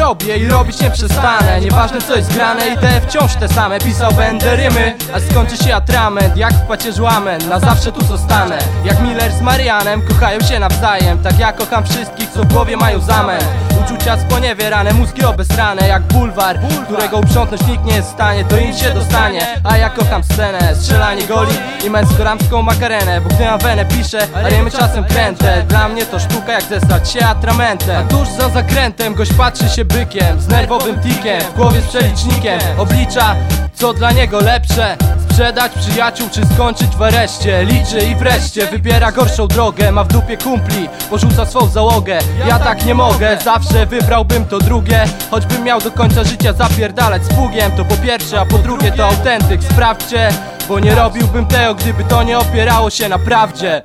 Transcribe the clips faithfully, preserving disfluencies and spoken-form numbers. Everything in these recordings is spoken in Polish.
robię i robić nie przestanę. Nieważne co jest grane, idee wciąż te same. Pisał będę rymy, a skończy się atrament. Jak w pacierzu amen, na zawsze tu zostanę. Jak Miller z Marianem, kochają się nawzajem. Tak ja kocham wszystkich, co w głowie mają zamęt. Uczucia sponiewierane, mózgi obesrane. Jak bulwar, którego uprzątnąć nikt nie jest w stanie. To im się dostanie, a ja kocham scenę. Strzelanie goli i męsko-ramską makarenę. Bo gdy na wenę piszę, a rymy czasem krętę. Dla mnie to sztuka jak zesrać się atramentem. A tuż za zakrętem gość patrzy się bykiem, z nerwowym tikiem, w głowie z przelicznikiem. Oblicza, co dla niego lepsze: sprzedać przyjaciół czy skończyć w areszcie. Liczy i wreszcie wybiera gorszą drogę. Ma w dupie kumpli, porzuca swą załogę. Ja tak nie mogę, zawsze wybrałbym to drugie. Choćbym miał do końca życia zapierdalać z pługiem. To po pierwsze, a po drugie to autentyk. Sprawdźcie, bo nie robiłbym tego, gdyby to nie opierało się na prawdzie.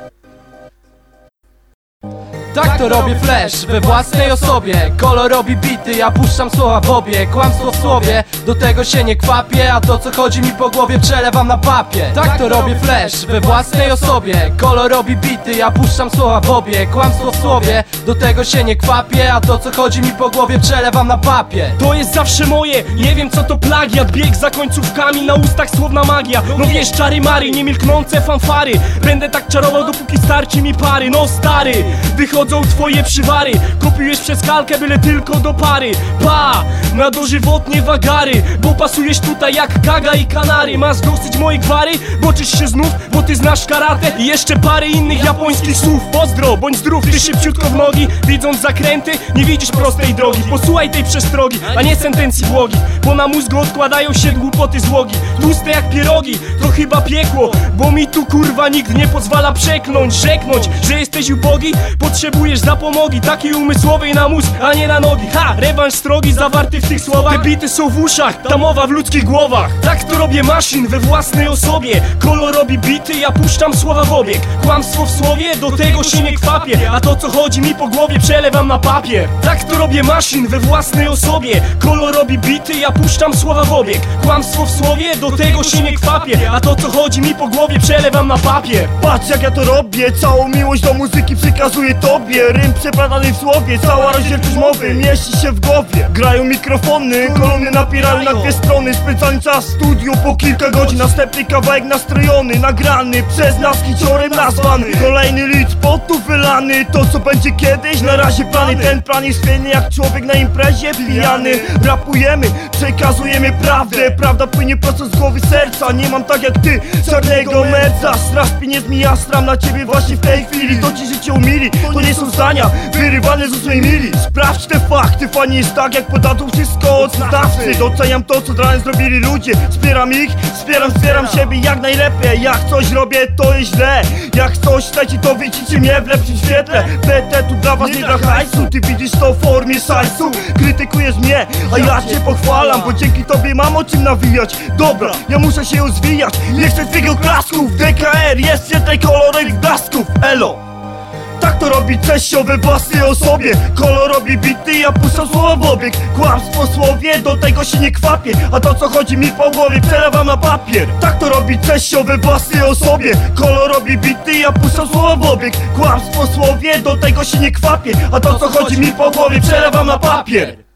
Tak to robię flash we własnej osobie. Kolor robi bity, ja puszczam słowa w obie. Kłamstwo w słowie, do tego się nie kwapię. A to co chodzi mi po głowie przelewam na papier. Tak to robię flash we własnej osobie. Kolor robi bity, ja puszczam słowa w obie. Kłamstwo w słowie, do tego się nie kwapię. A to co chodzi mi po głowie przelewam na papier. To jest zawsze moje, nie wiem co to plagiat. Bieg za końcówkami, na ustach słowna magia. No wiesz, czary mary, niemilknące fanfary. Będę tak czarował, dopóki starczy mi pary. No stary, wychodzą twoje przywary. Kopiujesz przez kalkę, byle tylko do pary. Pa, na dożywotnie wagary. Bo pasujesz tutaj jak Kaga i Kanary. Masz dosyć mojej gwary, boczysz się znów, bo ty znasz karate i jeszcze parę innych japońskich słów. Pozdro, bądź zdrów, ty szybciutko w nogi. Widząc zakręty, nie widzisz prostej drogi. Posłuchaj tej przestrogi, a nie sentencji błogich. Bo na mózgu odkładają się głupoty złogi. Tłuste jak pierogi, to chyba piekło. Bo mi tu kurwa nikt nie pozwala przekląć. Rzeknąć, że jesteś ubogi, potrzebujesz zapomogi takiej umysłowej na mózg, a nie na nogi. Ha, rewanż strogi zawarty w tych słowach. Te bity są w uszach, ta mowa w ludzkich głowach. Tak to robię maszyn we własnej osobie. Kolor robi bity, ja puszczam słowa w obieg. Kłamstwo w słowie, do tego się nie kwapię. A to co chodzi mi po głowie przelewam na papier. Tak to robię maszyn we własnej osobie. Kolor robi bity, ja puszczam słowa w obieg. Kłamstwo w słowie, do tego się nie kwapię. A to co chodzi mi po głowie przelewam na papier. Patrz jak ja to robię, całą miłość do muzyki przekazuję tobie. Rym przeplatany w słowie, cała rozdzielczość mowy mieści się w głowie. Grają mikrofony, kolumny napierają na dwie strony. Spędzany czas w studiu po kilka godzin. Następny kawałek nastrojony, nagrany przez nas kiciorem nazwany. Kolejny litr potu wylany, to co będzie kiedyś, na razie plany. Ten plan jest chwiejny jak człowiek na imprezie pijany. Rapujemy, przekazujemy prawdę. Prawda płynie prosto z głowy serca. Nie mam tak jak ty, czarnego merca. Straż pieniędzmi, ja stram na ciebie właśnie w tej chwili. To ci życie umili, to nie są zdania wyrywane z ósmej mili. Sprawdź te fakty, fajnie jest tak jak podadzą wszystko od znawcy. Doceniam to co dla nas zrobili ludzie. Wspieram ich, wspieram, wspieram siebie jak najlepiej. Jak coś robię to jest źle. Jak coś leci to widzicie mnie w lepszym świetle. B T tu dla was nie dla hajsu. Ty widzisz to w formie szajsu. Krytykujesz mnie, a ja cię pochwalam. Bo dzięki tobie mam o czym nawijać. Dobra, ja muszę się rozwijać. Nie chcę twojego klasków. D K R jest więcej kolorowych blasków. Elo. Tak to robi Czesio we własnej osobie. Kolor robi bity, ja puszczam słowa w obieg. Kłamstwo w słowie, do tego się nie kwapię. A to co chodzi mi po głowie przelewam na papier. Tak to robi Czesio we własnej osobie. Kolor robi bity, ja puszczam słowa w obieg. Kłamstwo w słowie, do tego się nie kwapię. A to co chodzi mi po głowie przelewam na papier.